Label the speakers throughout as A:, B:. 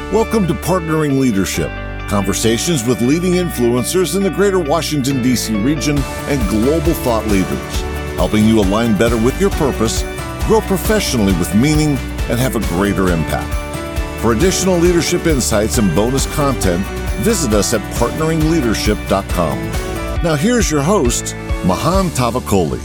A: Welcome to Partnering Leadership, conversations with leading influencers in the greater Washington, D.C. region and global thought leaders, helping you align better with your purpose, grow professionally with meaning, and have a greater impact. For additional leadership insights and bonus content, visit us at partneringleadership.com. Now here's your host, Mahan Tavakoli.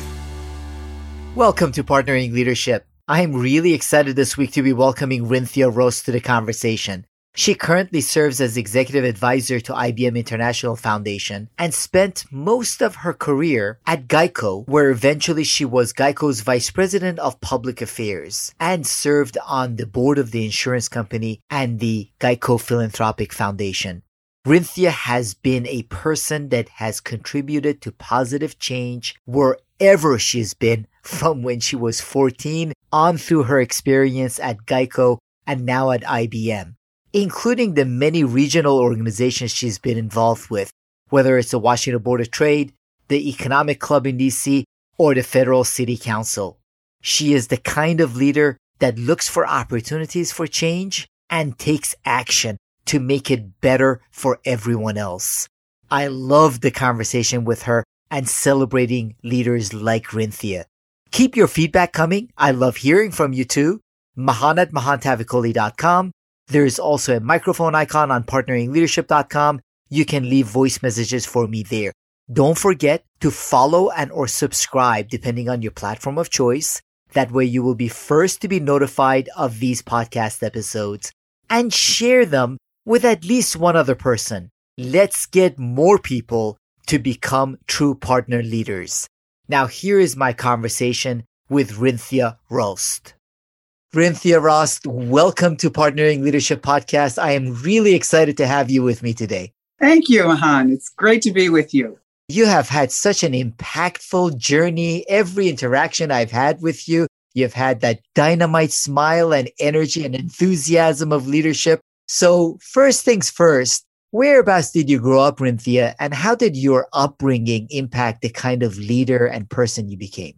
B: Welcome to Partnering Leadership. I'm really excited this week to be welcoming Rinthia Rost to the conversation. She currently serves as executive advisor to IBM International Foundation and spent most of her career at Geico, where eventually she was Geico's vice president of public affairs and served on the board of the insurance company and the Geico Philanthropic Foundation. Rinthia has been a person that has contributed to positive change wherever she's been, from when she was 14 on through her experience at Geico and now at IBM, including the many regional organizations she's been involved with, whether it's the Washington Board of Trade, the Economic Club in DC, or the Federal City Council. She is the kind of leader that looks for opportunities for change and takes action to make it better for everyone else. I love the conversation with her and celebrating leaders like Rinthia. Keep your feedback coming. I love hearing from you too. mahan@mahantavakoli.com. There's also a microphone icon on partneringleadership.com. You can leave voice messages for me there. Don't forget to follow and or subscribe depending on your platform of choice. That way you will be first to be notified of these podcast episodes, and share them with at least one other person. Let's get more people to become true partner leaders. Now here is my conversation with Rinthia Rost. Rinthia Rost, welcome to Partnering Leadership Podcast. I am really excited to have you with me today.
C: Thank you, Mahan. It's great to be with you.
B: You have had such an impactful journey. Every interaction I've had with you, you've had that dynamite smile and energy and enthusiasm of leadership. So first things first, whereabouts did you grow up, Rinthia, and how did your upbringing impact the kind of leader and person you became?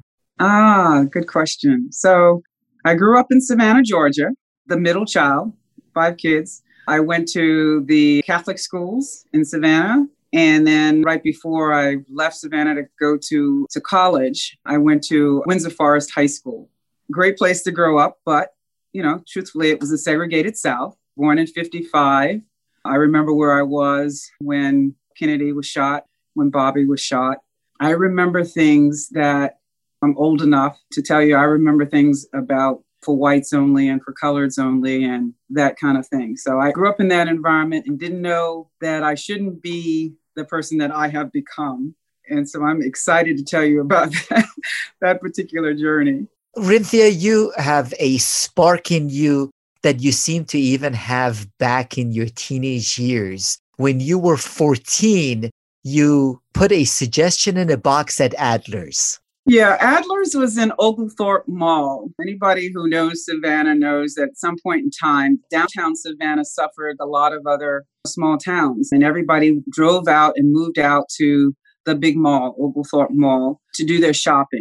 C: Good question. So I grew up in Savannah, Georgia, the middle child, 5 kids. I went to the Catholic schools in Savannah. And then right before I left Savannah to go to college, I went to Windsor Forest High School. Great place to grow up, but, truthfully, it was a segregated South. Born in 1955. I remember where I was when Kennedy was shot, when Bobby was shot. I remember things that I'm old enough to tell you. I remember things about for whites only and for coloreds only and that kind of thing. So I grew up in that environment and didn't know that I shouldn't be the person that I have become. And so I'm excited to tell you about that particular journey.
B: Rinthia, you have a spark in you that you seem to even have back in your teenage years. When you were 14, you put a suggestion in a box at Adler's.
C: Yeah, Adler's was in Oglethorpe Mall. Anybody who knows Savannah knows that at some point in time, downtown Savannah suffered a lot of other small towns, and everybody drove out and moved out to the big mall, Oglethorpe Mall, to do their shopping.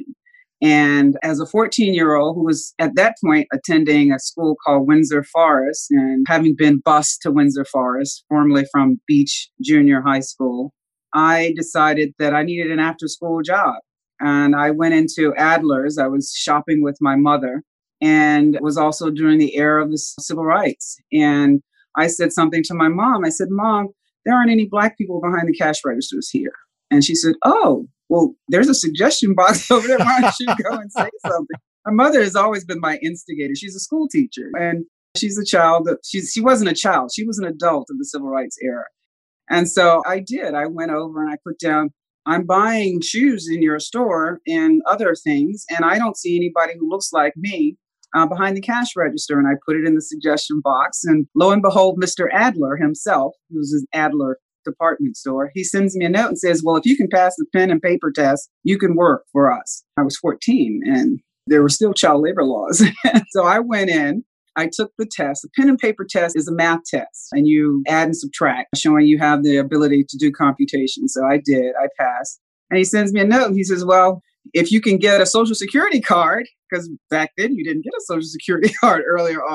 C: And as a 14-year-old who was at that point attending a school called Windsor Forest and having been bused to Windsor Forest, formerly from Beach Junior High School, I decided that I needed an after-school job. And I went into Adler's. I was shopping with my mother and it was also during the era of the civil rights. And I said something to my mom. I said, "Mom, there aren't any Black people behind the cash registers here." And she said, "Oh, well, there's a suggestion box over there. Why don't you go and say something?" My mother has always been my instigator. She's a school teacher and she's a child. She wasn't a child. She was an adult of the civil rights era. And so I did. I went over and I put down, "I'm buying shoes in your store and other things, and I don't see anybody who looks like me behind the cash register." And I put it in the suggestion box. And lo and behold, Mr. Adler himself, who was an Adler department store, he sends me a note and says, "Well, if you can pass the pen and paper test, you can work for us." I was 14 and there were still child labor laws. So I went in, I took the test. The pen and paper test is a math test and you add and subtract, showing you have the ability to do computation. So I did, I passed. And he sends me a note and he says, "Well, if you can get a Social Security card," because back then you didn't get a Social Security card earlier on,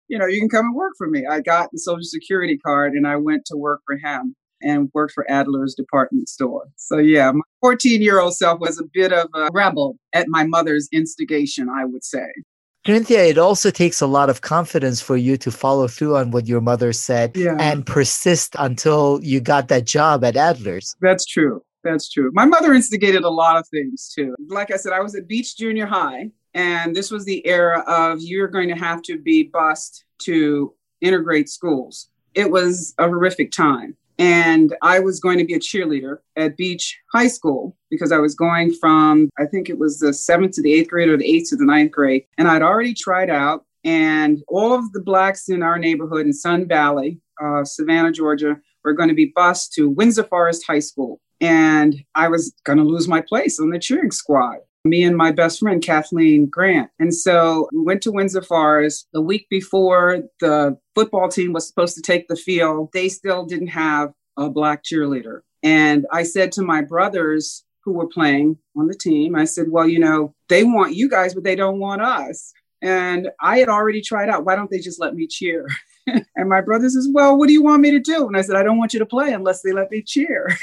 C: you can come and work for me. I got the Social Security card and I went to work for him and worked for Adler's department store. So yeah, my 14-year-old self was a bit of a rebel at my mother's instigation, I would say.
B: Corinthia, it also takes a lot of confidence for you to follow through on what your mother said and persist until you got that job at Adler's.
C: That's true. That's true. My mother instigated a lot of things too. Like I said, I was at Beach Junior High, and this was the era of you're going to have to be bused to integrate schools. It was a horrific time. And I was going to be a cheerleader at Beach High School because I was going from, I think it was the 7th to the 8th grade or the 8th to the 9th grade. And I'd already tried out. And all of the Blacks in our neighborhood in Sun Valley, Savannah, Georgia, were going to be bused to Windsor Forest High School. And I was going to lose my place on the cheering squad. Me and my best friend, Kathleen Grant. And so we went to Windsor Forest. The week before the football team was supposed to take the field, they still didn't have a Black cheerleader. And I said to my brothers who were playing on the team, I said, well, they want you guys, but they don't want us. And I had already tried out. Why don't they just let me cheer? And my brother says, well, what do you want me to do? And I said, I don't want you to play unless they let me cheer.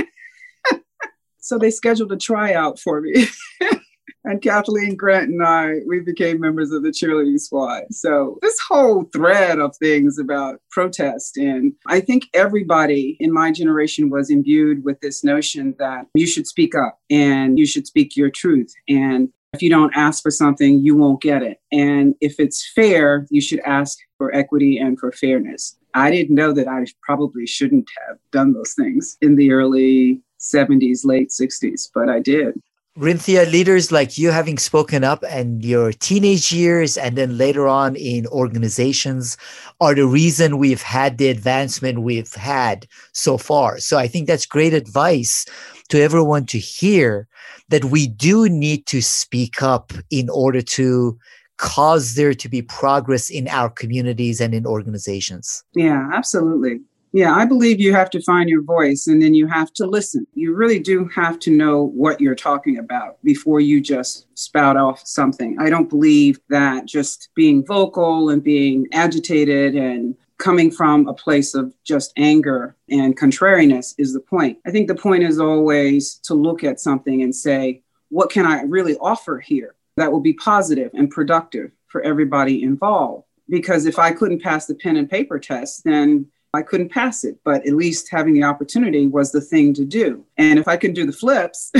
C: So they scheduled a tryout for me. And Kathleen Grant and I, we became members of the cheerleading squad. So this whole thread of things about protest, and I think everybody in my generation was imbued with this notion that you should speak up and you should speak your truth. And if you don't ask for something, you won't get it. And if it's fair, you should ask for equity and for fairness. I didn't know that I probably shouldn't have done those things in the early 70s, late 60s, but I did.
B: Rinthia, leaders like you having spoken up and your teenage years and then later on in organizations are the reason we've had the advancement we've had so far. So I think that's great advice to everyone to hear, that we do need to speak up in order to cause there to be progress in our communities and in organizations.
C: Yeah, absolutely. Yeah, I believe you have to find your voice and then you have to listen. You really do have to know what you're talking about before you just spout off something. I don't believe that just being vocal and being agitated and coming from a place of just anger and contrariness is the point. I think the point is always to look at something and say, what can I really offer here that will be positive and productive for everybody involved? Because if I couldn't pass the pen and paper test, then I couldn't pass it, but at least having the opportunity was the thing to do. And if I can do the flips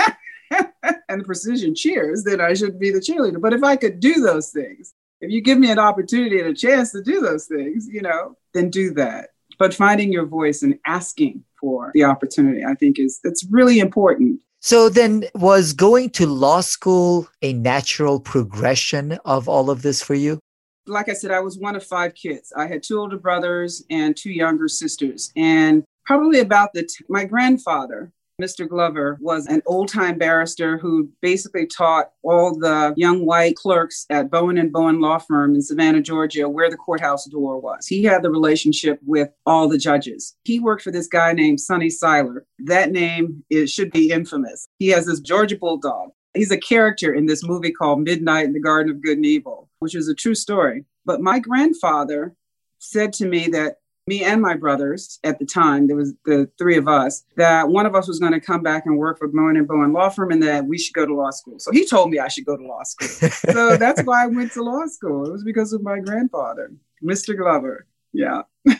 C: and the precision cheers, then I should be the cheerleader. But if I could do those things, if you give me an opportunity and a chance to do those things, then do that. But finding your voice and asking for the opportunity, I think it's really important.
B: So then was going to law school a natural progression of all of this for you?
C: Like I said, I was one of 5 kids. I had 2 older brothers and 2 younger sisters. And probably about my grandfather, Mr. Glover, was an old-time barrister who basically taught all the young white clerks at Bowen & Bowen Law Firm in Savannah, Georgia, where the courthouse door was. He had the relationship with all the judges. He worked for this guy named Sonny Seiler. That name should be infamous. He has this Georgia Bulldog. He's a character in this movie called Midnight in the Garden of Good and Evil, which is a true story. But my grandfather said to me that me and my brothers at the time, there was the 3 of us, that one of us was going to come back and work for Bowen & Bowen Law Firm and that we should go to law school. So he told me I should go to law school. So that's why I went to law school. It was because of my grandfather, Mr. Glover. Yeah.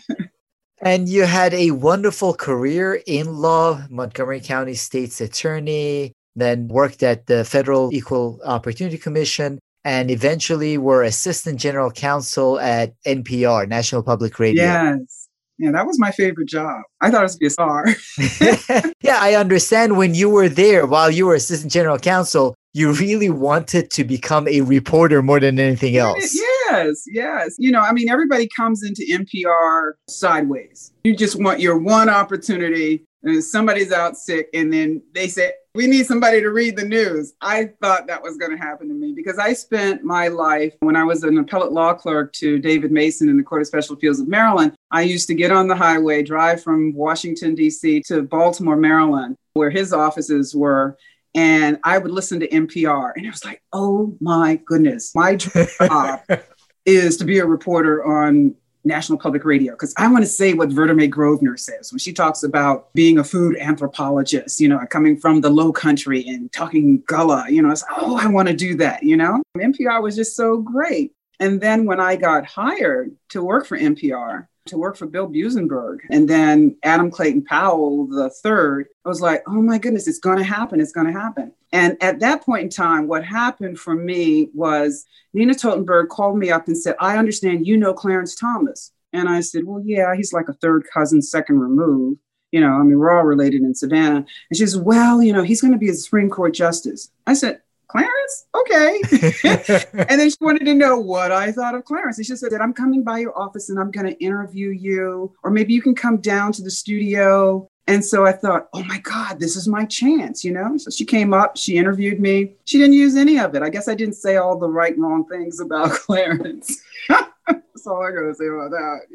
B: And you had a wonderful career in law, Montgomery County State's attorney, then worked at the Federal Equal Opportunity Commission, and eventually were assistant general counsel at NPR, National Public Radio.
C: Yes. Yeah, that was my favorite job. I thought it was to be a star.
B: Yeah, I understand when you were there, while you were assistant general counsel, you really wanted to become a reporter more than anything else.
C: Yes. Everybody comes into NPR sideways. You just want your one opportunity and somebody's out sick and then they say, we need somebody to read the news. I thought that was going to happen to me because I spent my life when I was an appellate law clerk to David Mason in the Court of Special Appeals of Maryland. I used to get on the highway, drive from Washington, D.C. to Baltimore, Maryland, where his offices were. And I would listen to NPR. And it was like, oh, my goodness, my job is to be a reporter on National Public Radio, because I want to say what Verta Mae Grosvenor says when she talks about being a food anthropologist, coming from the low country and talking Gullah, it's, I want to do that, NPR was just so great. And then when I got hired to work for NPR, to work for Bill Buzenberg, and then Adam Clayton Powell III, I was like, oh my goodness, it's going to happen. It's going to happen. And at that point in time, what happened for me was Nina Totenberg called me up and said, I understand you know Clarence Thomas. And I said, well, yeah, he's like a third cousin, second removed. We're all related in Savannah. And she says, well, he's going to be a Supreme Court justice. I said, Clarence? Okay. And then she wanted to know what I thought of Clarence. And she said, I'm coming by your office and I'm going to interview you, or maybe you can come down to the studio. And so I thought, oh my God, this is my chance, So she came up, she interviewed me. She didn't use any of it. I guess I didn't say all the right and wrong things about Clarence. That's all I got to say about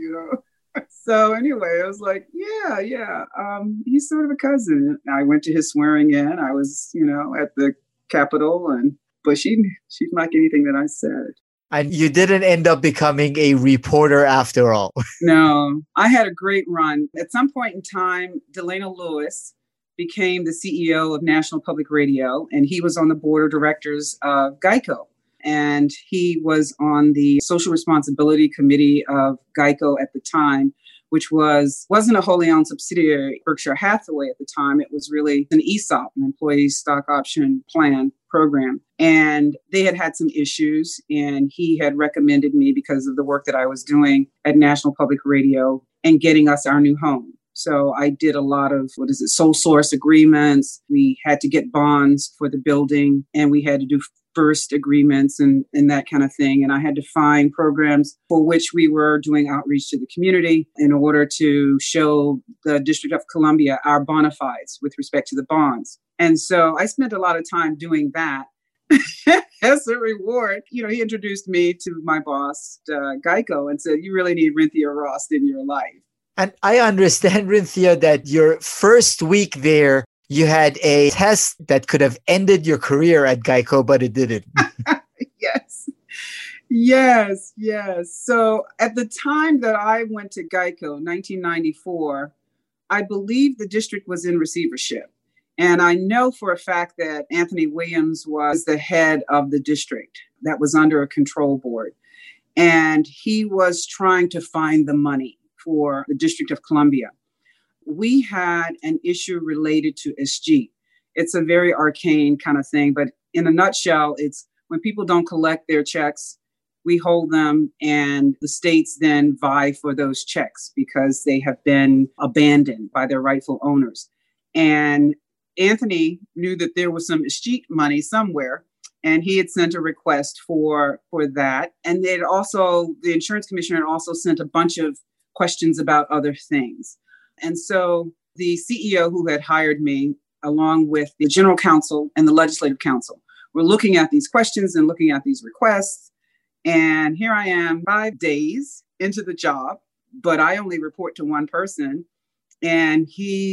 C: that, So anyway, I was like, yeah. He's sort of a cousin. I went to his swearing in. I was, at the Capitol, but she's like anything that I said.
B: And you didn't end up becoming a reporter after all.
C: No, I had a great run. At some point in time, Delano Lewis became the CEO of National Public Radio, and he was on the board of directors of GEICO. And he was on the Social Responsibility Committee of GEICO at the time, which wasn't a wholly owned subsidiary of Berkshire Hathaway at the time. It was really an ESOP, an employee stock option plan program. And they had some issues, and he had recommended me because of the work that I was doing at National Public Radio and getting us our new home. So I did a lot of, sole source agreements. We had to get bonds for the building, and we had to do first agreements and that kind of thing. And I had to find programs for which we were doing outreach to the community in order to show the District of Columbia our bona fides with respect to the bonds. And so I spent a lot of time doing that. As a reward, he introduced me to my boss, GEICO, and said, you really need Rinthia Rost in your life.
B: And I understand, Rinthia, that your first week there, you had a test that could have ended your career at GEICO, but it didn't.
C: Yes. So at the time that I went to GEICO, 1994, I believe the district was in receivership. And I know for a fact that Anthony Williams was the head of the district that was under a control board. And he was trying to find the money for the District of Columbia. We had an issue related to Escheat. It's a very arcane kind of thing, but in a nutshell, it's when people don't collect their checks, we hold them, and the states then vie for those checks because they have been abandoned by their rightful owners. And Anthony knew that there was some Escheat money somewhere, and he had sent a request for that. And the insurance commissioner had also sent a bunch of questions about other things. And so the CEO who had hired me, along with the general counsel and the legislative counsel, were looking at these questions and looking at these requests. And here I am 5 days into the job, but I only report to one person. And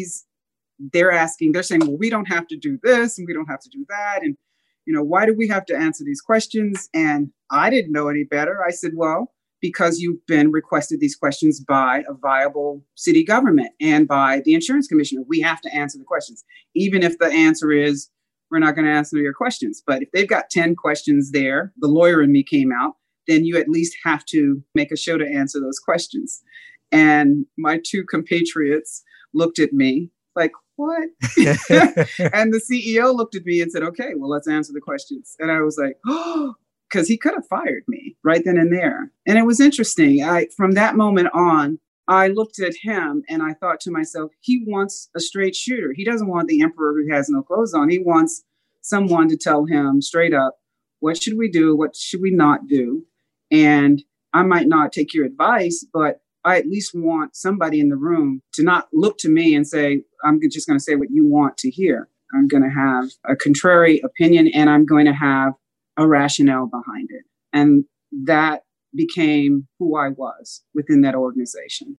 C: they're saying, well, we don't have to do this and we don't have to do that. And, why do we have to answer these questions? And I didn't know any better. I said, well, because you've been requested these questions by a viable city government and by the insurance commissioner. We have to answer the questions, even if the answer is we're not going to answer your questions. But if they've got 10 questions there, the lawyer in me came out, then you at least have to make a show to answer those questions. And my two compatriots looked at me like, what? And the CEO looked at me and said, okay, well, let's answer the questions. And I was like, oh, because he could have fired me right then and there. And it was interesting. From that moment on, I looked at him and I thought to myself, he wants a straight shooter. He doesn't want the emperor who has no clothes on. He wants someone to tell him straight up, what should we do? What should we not do? And I might not take your advice, but I at least want somebody in the room to not look to me and say, I'm just going to say what you want to hear. I'm going to have a contrary opinion and I'm going to have a rationale behind it. And that became who I was within that organization.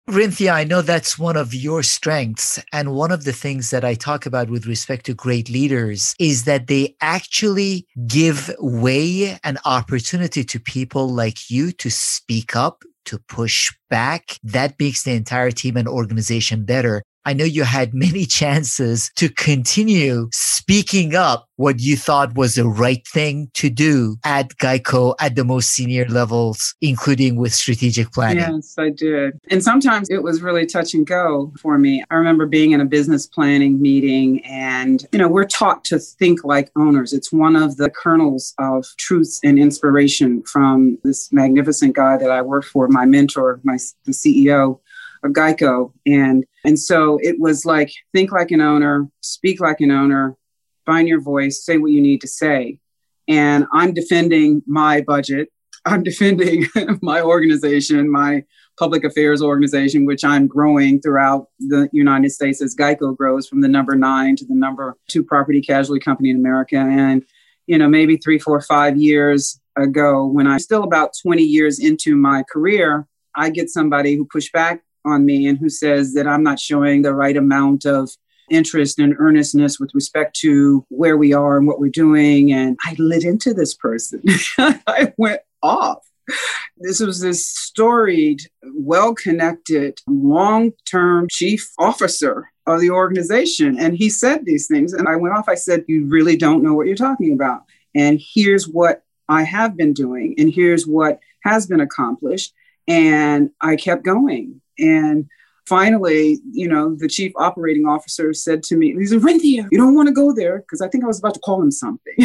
B: Rinthia, I know that's one of your strengths. And one of the things that I talk about with respect to great leaders is that they actually give way and opportunity to people like you to speak up, to push back. That makes the entire team and organization better. I know you had many chances to continue speaking up what you thought was the right thing to do at Geico at the most senior levels, including with strategic planning.
C: Yes, I did. And sometimes it was really touch and go for me. I remember being in a business planning meeting and, we're taught to think like owners. It's one of the kernels of truth and inspiration from this magnificent guy that I worked for, my mentor, the CEO of Geico. And so it was like, think like an owner, speak like an owner, find your voice, say what you need to say. And I'm defending my budget. I'm defending my organization, my public affairs organization, which I'm growing throughout the United States as Geico grows from the number 9 to the number 2 property casualty company in America. And, maybe 3, 4, 5 years ago, when I'm still about 20 years into my career, I get somebody who pushed back on me and who says that I'm not showing the right amount of interest and earnestness with respect to where we are and what we're doing. And I lit into this person. I went off. This was this storied, well-connected, long-term chief officer of the organization. And he said these things. And I went off. I said, you really don't know what you're talking about. And here's what I have been doing. And here's what has been accomplished. And I kept going. And finally, the chief operating officer said to me, he said, Rinthia, you don't want to go there, because I think I was about to call him something.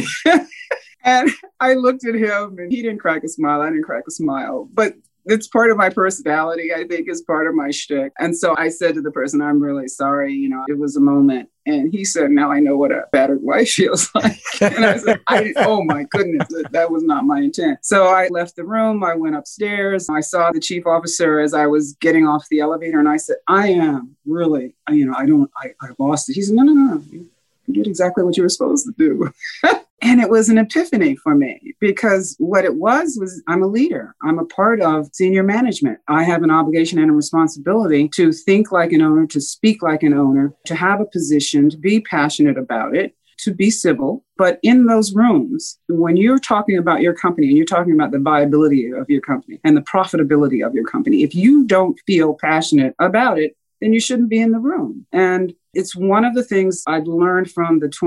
C: And I looked at him and he didn't crack a smile. I didn't crack a smile. But it's part of my personality, I think, is part of my shtick. And so I said to the person, I'm really sorry, it was a moment. And he said, now I know what a battered wife feels like. And I said, oh my goodness, that was not my intent. So I left the room. I went upstairs. I saw the chief officer as I was getting off the elevator. And I said, I am really, I lost it. He said, no. You did exactly what you were supposed to do. And it was an epiphany for me, because what it was I'm a leader. I'm a part of senior management. I have an obligation and a responsibility to think like an owner, to speak like an owner, to have a position, to be passionate about it, to be civil. But in those rooms, when you're talking about your company and you're talking about the viability of your company and the profitability of your company, if you don't feel passionate about it, then you shouldn't be in the room. And it's one of the things I've learned from the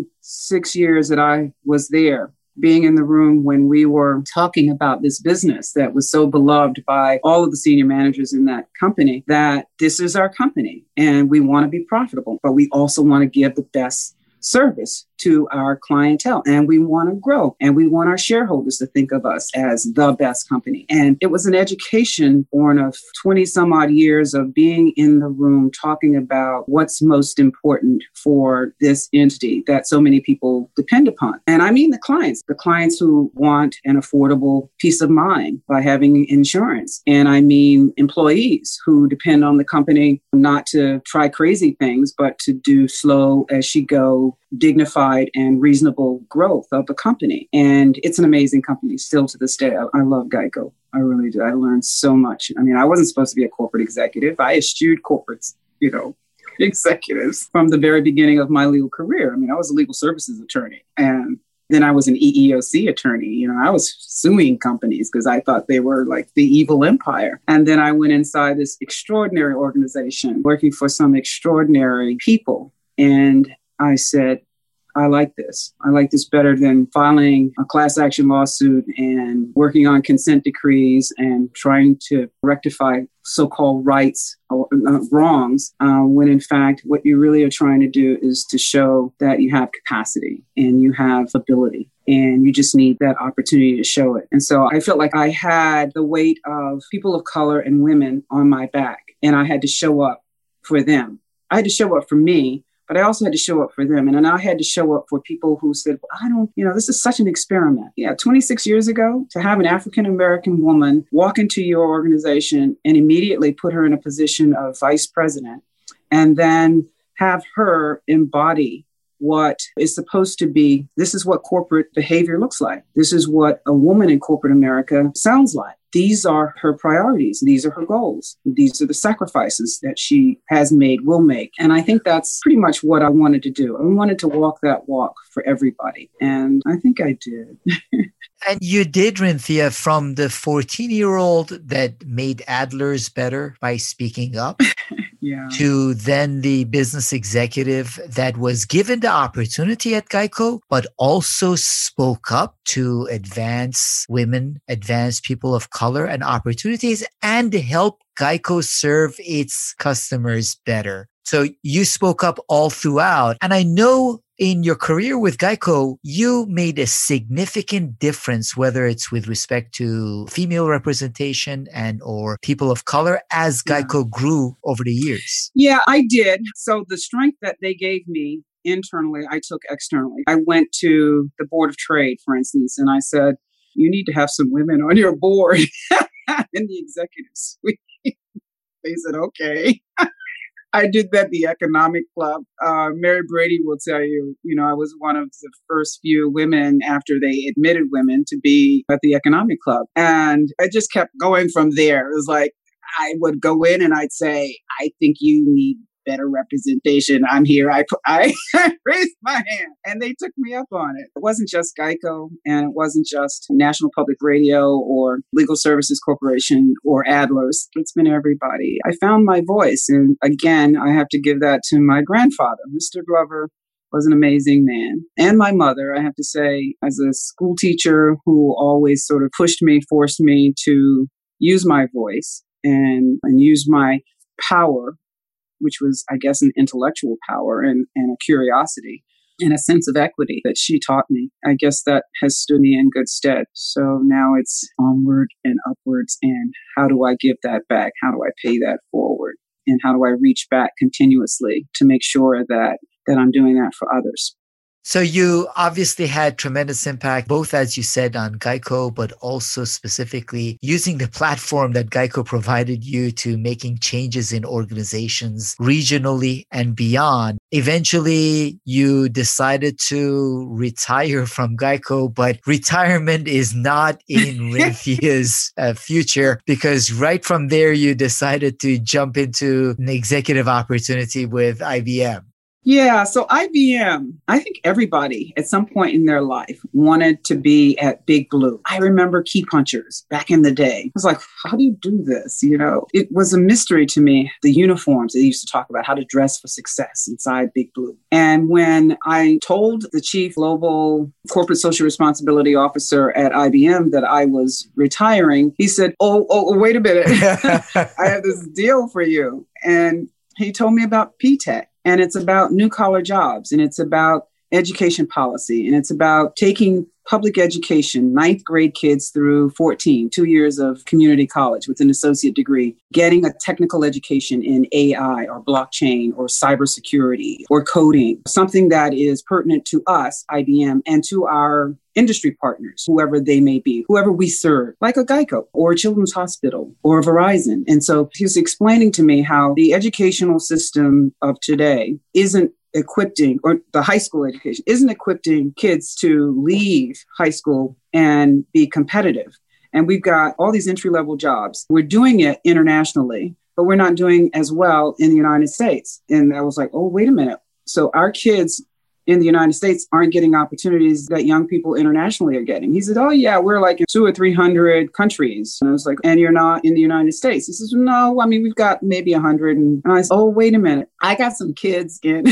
C: 26 years that I was there, being in the room when we were talking about this business that was so beloved by all of the senior managers in that company, that this is our company and we want to be profitable, but we also want to give the best service to our clientele, and we want to grow, and we want our shareholders to think of us as the best company. And it was an education born of 20 some odd years of being in the room talking about what's most important for this entity that so many people depend upon. And I mean the clients who want an affordable peace of mind by having insurance. And I mean employees who depend on the company not to try crazy things, but to do slow as she go, dignified and reasonable growth of the company. And it's an amazing company still to this day. I love Geico. I really do. I learned so much. I mean, I wasn't supposed to be a corporate executive. I eschewed corporates, executives from the very beginning of my legal career. I mean, I was a legal services attorney, and then I was an EEOC attorney. I was suing companies because I thought they were like the evil empire. And then I went inside this extraordinary organization working for some extraordinary people. And I said, I like this. I like this better than filing a class action lawsuit and working on consent decrees and trying to rectify so-called rights or wrongs, when in fact, what you really are trying to do is to show that you have capacity and you have ability. And you just need that opportunity to show it. And so I felt like I had the weight of people of color and women on my back, and I had to show up for them. I had to show up for me, but I also had to show up for them. And then I had to show up for people who said, this is such an experiment. 26 years ago, to have an African-American woman walk into your organization and immediately put her in a position of vice president, and then have her embody what is supposed to be, this is what corporate behavior looks like. This is what a woman in corporate America sounds like. These are her priorities. These are her goals. These are the sacrifices that she has made, will make. And I think that's pretty much what I wanted to do. I wanted to walk that walk for everybody. And I think I did.
B: And you did, Rinthia, from the 14-year-old that made Adler's better by speaking up to then the business executive that was given the opportunity at Geico, but also spoke up to advance women, advance people of color and opportunities, and help Geico serve its customers better. So you spoke up all throughout. And I know in your career with Geico, you made a significant difference, whether it's with respect to female representation and or people of color as Geico grew over the years.
C: Yeah, I did. So the strength that they gave me internally, I took externally. I went to the Board of Trade, for instance, and I said, you need to have some women on your board in the executive suite. They said, okay. I did that at the Economic Club. Mary Brady will tell you, I was one of the first few women after they admitted women to be at the Economic Club. And I just kept going from there. It was like, I would go in and I'd say, I think you need better representation. I'm here. I raised my hand and they took me up on it. It wasn't just Geico and it wasn't just National Public Radio or Legal Services Corporation or Adler's. It's been everybody. I found my voice. And again, I have to give that to my grandfather. Mr. Glover was an amazing man. And my mother, I have to say, as a school teacher who always sort of pushed me, forced me to use my voice and use my power, which was, I guess, an intellectual power and a curiosity and a sense of equity that she taught me. I guess that has stood me in good stead. So now it's onward and upwards. And how do I give that back? How do I pay that forward? And how do I reach back continuously to make sure that I'm doing that for others?
B: So you obviously had tremendous impact, both, as you said, on Geico, but also specifically using the platform that Geico provided you to making changes in organizations regionally and beyond. Eventually, you decided to retire from Geico, but retirement is not in Rinthia's future, because right from there, you decided to jump into an executive opportunity with IBM.
C: Yeah. So IBM, I think everybody at some point in their life wanted to be at Big Blue. I remember key punchers back in the day. I was like, how do you do this? It was a mystery to me, the uniforms they used to talk about, how to dress for success inside Big Blue. And when I told the chief global corporate social responsibility officer at IBM that I was retiring, he said, oh, wait a minute. I have this deal for you. And he told me about P-TECH. And it's about new collar jobs, and it's about education policy, and it's about taking public education, 9th grade kids through 14, 2 years of community college with an associate degree, getting a technical education in AI or blockchain or cybersecurity or coding, something that is pertinent to us, IBM, and to our industry partners, whoever they may be, whoever we serve, like a Geico or a Children's Hospital or a Verizon. And so he was explaining to me how the educational system of today isn't equipping, or the high school education isn't equipping kids to leave high school and be competitive. And we've got all these entry-level jobs. We're doing it internationally, but we're not doing as well in the United States. And I was like, oh, wait a minute. So our kids in the United States aren't getting opportunities that young people internationally are getting. He said, oh yeah, we're like in 200 or 300 countries. And I was like, and you're not in the United States? He says, no, I mean, we've got maybe 100. And I said, oh, wait a minute. I got some kids in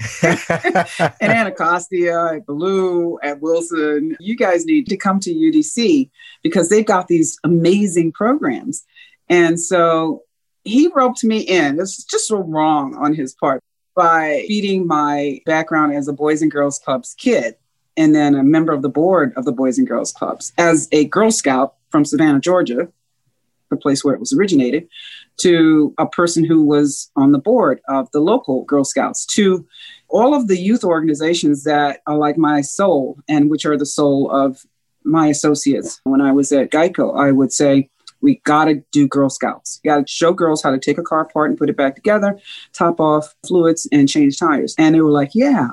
C: Anacostia, at Ballou, at Wilson. You guys need to come to UDC because they've got these amazing programs. And so he roped me in. It's just so wrong on his part, by feeding my background as a Boys and Girls Clubs kid, and then a member of the board of the Boys and Girls Clubs, as a Girl Scout from Savannah, Georgia, the place where it was originated, to a person who was on the board of the local Girl Scouts, to all of the youth organizations that are like my soul and which are the soul of my associates. When I was at Geico, I would say, We got to do Girl Scouts. You got to show girls how to take a car apart and put it back together, top off fluids and change tires. And they were like, yeah.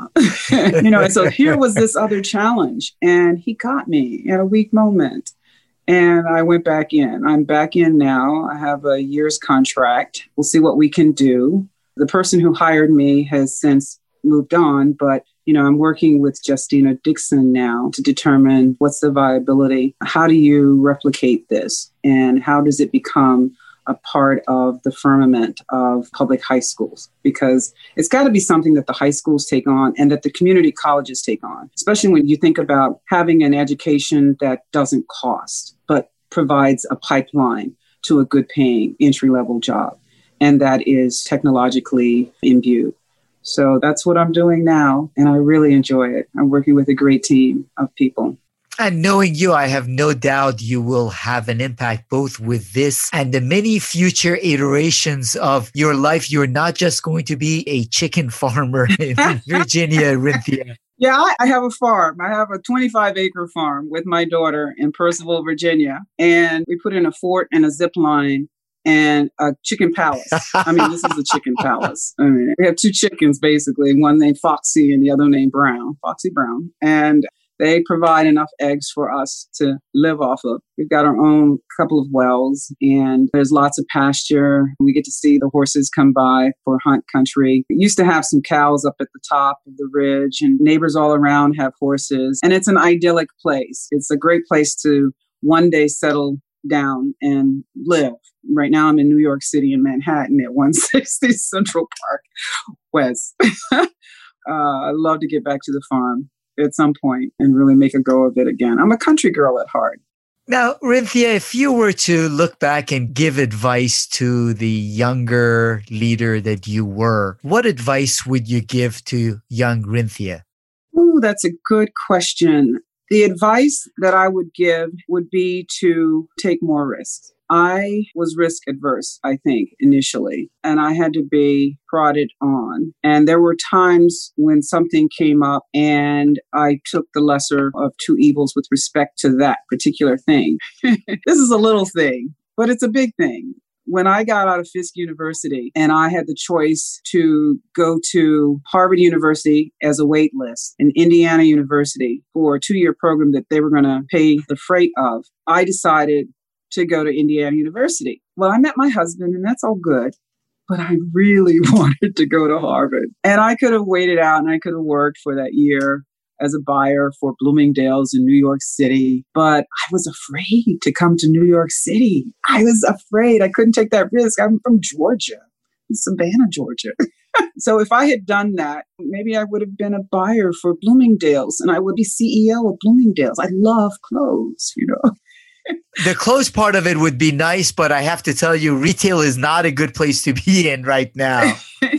C: And so here was this other challenge. And he got me at a weak moment. And I went back in. I'm back in now. I have a year's contract. We'll see what we can do. The person who hired me has since moved on, but I'm working with Justina Dixon now to determine what's the viability. How do you replicate this? And how does it become a part of the firmament of public high schools? Because it's got to be something that the high schools take on and that the community colleges take on, especially when you think about having an education that doesn't cost, but provides a pipeline to a good paying entry-level job, and that is technologically imbued. So that's what I'm doing now, and I really enjoy it. I'm working with a great team of people.
B: And knowing you, I have no doubt you will have an impact both with this and the many future iterations of your life. You're not just going to be a chicken farmer in Virginia, Rinthia.
C: Yeah, I have a farm. I have a 25-acre farm with my daughter in Percival, Virginia. And we put in a fort and a zip line and a chicken palace. I mean, this is a chicken palace. I mean, we have two chickens, basically, one named Foxy and the other named Brown, Foxy Brown. And they provide enough eggs for us to live off of. We've got our own couple of wells, and there's lots of pasture. We get to see the horses come by for hunt country. We used to have some cows up at the top of the ridge, and neighbors all around have horses. And it's an idyllic place. It's a great place to one day settle down and live. Right now I'm in New York City in Manhattan at 160 Central Park West. I'd love to get back to the farm at some point and really make a go of it again. I'm a country girl at heart.
B: Now, Rinthia, if you were to look back and give advice to the younger leader that you were, what advice would you give to young Rinthia?
C: Ooh, that's a good question. The advice that I would give would be to take more risks. I was risk adverse, I think, initially, and I had to be prodded on. And there were times when something came up and I took the lesser of two evils with respect to that particular thing. This is a little thing, but it's a big thing. When I got out of Fisk University and I had the choice to go to Harvard University as a wait list and Indiana University for a 2-year program that they were going to pay the freight of, I decided to go to Indiana University. Well, I met my husband and that's all good, but I really wanted to go to Harvard. And I could have waited out and I could have worked for that year as a buyer for Bloomingdale's in New York City. But I was afraid to come to New York City. I was afraid. I couldn't take that risk. I'm from Georgia, Savannah, Georgia. So if I had done that, maybe I would have been a buyer for Bloomingdale's and I would be CEO of Bloomingdale's. I love clothes,
B: The clothes part of it would be nice, but I have to tell you, retail is not a good place to be in right now.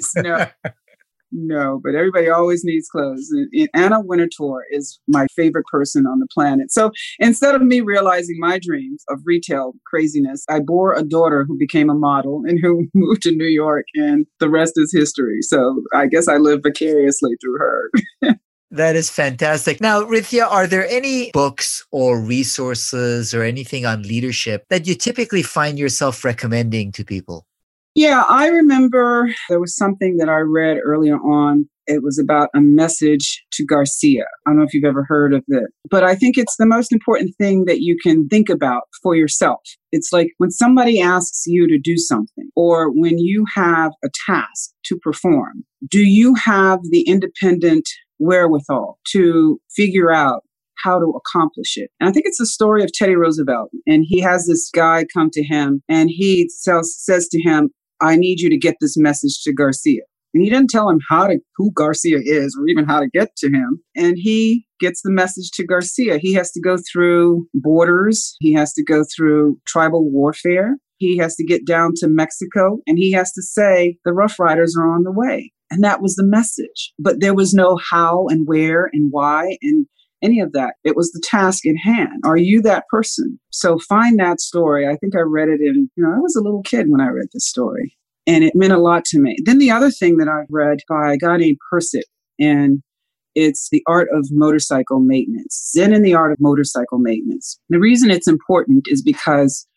C: No, but everybody always needs clothes. And Anna Winterthur is my favorite person on the planet. So instead of me realizing my dreams of retail craziness, I bore a daughter who became a model and who moved to New York, and the rest is history. So I guess I live vicariously through her.
B: That is fantastic. Now, Rinthia, are there any books or resources or anything on leadership that you typically find yourself recommending to people?
C: Yeah, I remember there was something that I read earlier on. It was about a message to Garcia. I don't know if you've ever heard of it, but I think it's the most important thing that you can think about for yourself. It's like when somebody asks you to do something or when you have a task to perform, do you have the independent wherewithal to figure out how to accomplish it? And I think it's the story of Teddy Roosevelt. And he has this guy come to him and he says to him, I need you to get this message to Garcia. And he doesn't tell him who Garcia is or even how to get to him. And he gets the message to Garcia. He has to go through borders. He has to go through tribal warfare. He has to get down to Mexico. And he has to say, the Rough Riders are on the way. And that was the message. But there was no how and where and why and any of that. It was the task at hand. Are you that person? So find that story. I think I read it I was a little kid when I read this story. And it meant a lot to me. Then the other thing that I read by a guy named Persit, and it's The Art of Motorcycle Maintenance, Zen in the Art of Motorcycle Maintenance. The reason it's important is because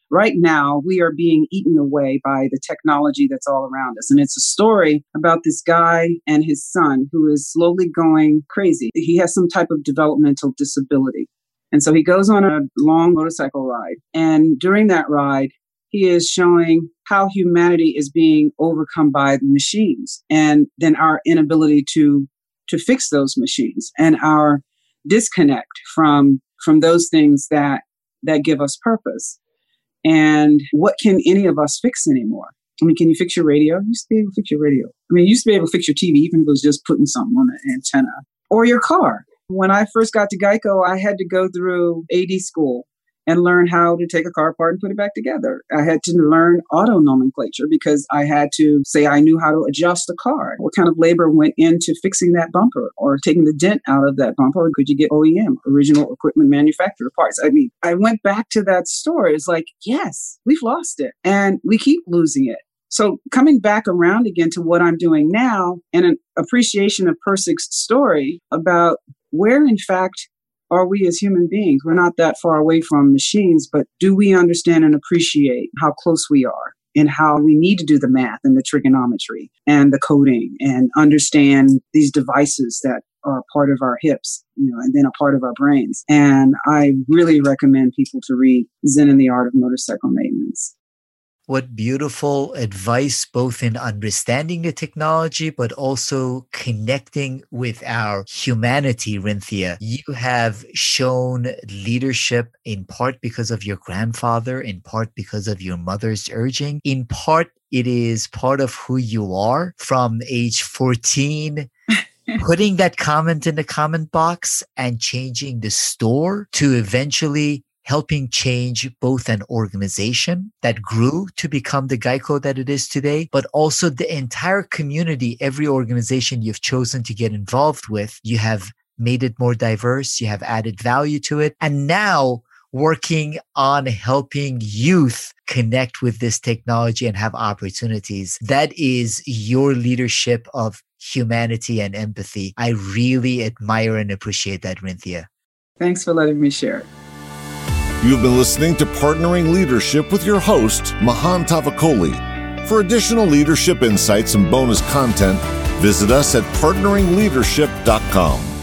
C: right now we are being eaten away by the technology that's all around us. And it's a story about this guy and his son who is slowly going crazy. He has some type of developmental disability. And so he goes on a long motorcycle ride. And during that ride, he is showing how humanity is being overcome by the machines, and then our inability to fix those machines, and our disconnect from those things that give us purpose. And what can any of us fix anymore? I mean, can you fix your radio? You used to be able to fix your radio. I mean, you used to be able to fix your TV, even if it was just putting something on the antenna, or your car. When I first got to Geico, I had to go through AD school and learn how to take a car apart and put it back together. I had to learn auto nomenclature because I had to say I knew how to adjust a car. What kind of labor went into fixing that bumper or taking the dent out of that bumper? Or could you get OEM, original equipment manufacturer parts? I mean, I went back to that story. It's like, yes, we've lost it and we keep losing it. So coming back around again to what I'm doing now and an appreciation of Persig's story about where, in fact, are we as human beings? We're not that far away from machines, but do we understand and appreciate how close we are and how we need to do the math and the trigonometry and the coding and understand these devices that are part of our hips, and then a part of our brains. And I really recommend people to read Zen and the Art of Motorcycle Maintenance.
B: What beautiful advice, both in understanding the technology, but also connecting with our humanity, Rinthia. You have shown leadership in part because of your grandfather, in part because of your mother's urging. In part, it is part of who you are from age 14. Putting that comment in the comment box and changing the store to eventually helping change both an organization that grew to become the Geico that it is today, but also the entire community, every organization you've chosen to get involved with. You have made it more diverse, you have added value to it, and now working on helping youth connect with this technology and have opportunities. That is your leadership of humanity and empathy. I really admire and appreciate that, Rinthia.
C: Thanks for letting me share it.
A: You've been listening to Partnering Leadership with your host, Mahan Tavakoli. For additional leadership insights and bonus content, visit us at partneringleadership.com.